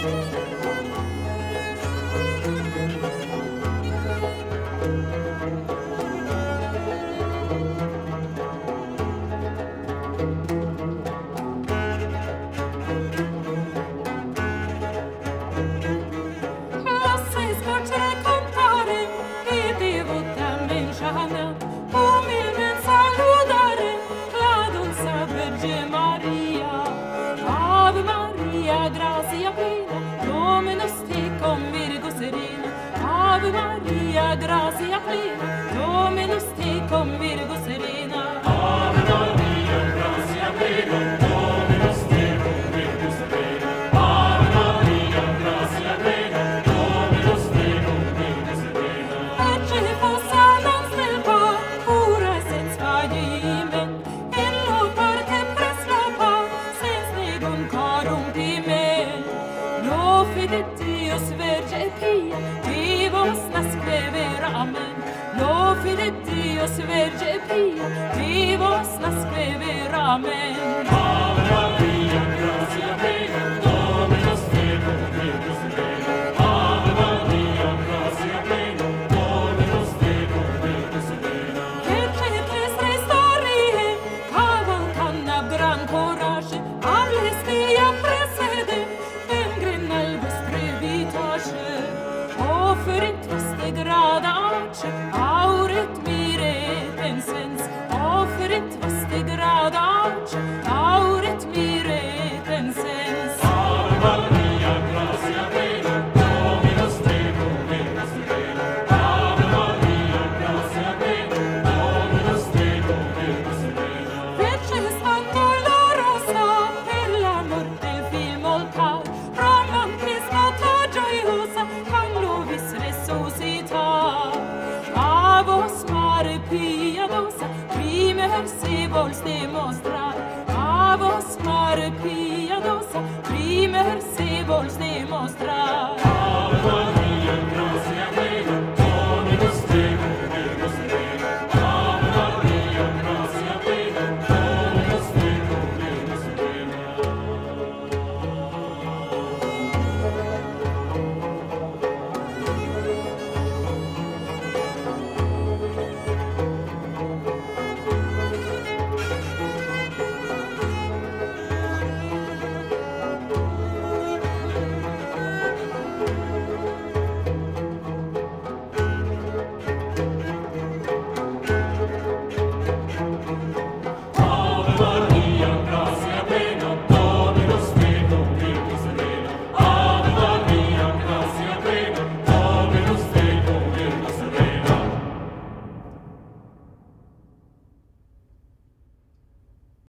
Grazia plena, Dominus tecum virgo serena. Ave Maria, grazia plena, Dominus tecum virgo serena. Ave Maria, grazia plena, Dominus tecum virgo serena. Ave Maria, grazia plena, Dominus tecum virgo serena. Ecce fossa dans nel cor, pura sens fagiment, in lo parte pres la pa, sens negum corrumpiment. Lo fide Dios verge pia, vivos nascere amen. Lo fide Dios verge pia, vivos nascere amen. Ave Maria, grazia plena, Dominus tecum virgo serena. Ave Maria, grazia plena, Dominus tecum virgo serena. Ecce tres storie, cavalcando a gran courage, ables via precede, vengren al vostre vitage. Offerit vaste gradace, auret mire pensens. Offerit vaste gradace, auret mire pensens. Ave Maria, grazia plena, Dominus tecum virgo serena. Ave Maria, grazia plena, Dominus tecum virgo serena. Fece santo l'orosa per l'amor del film molcar, romantismo ta gioiosa, quando vis resuscita. A vos mare piadosa, primer si vols demostrar. A vos mare piadosa, primer si vols demostrar. Ave Maria,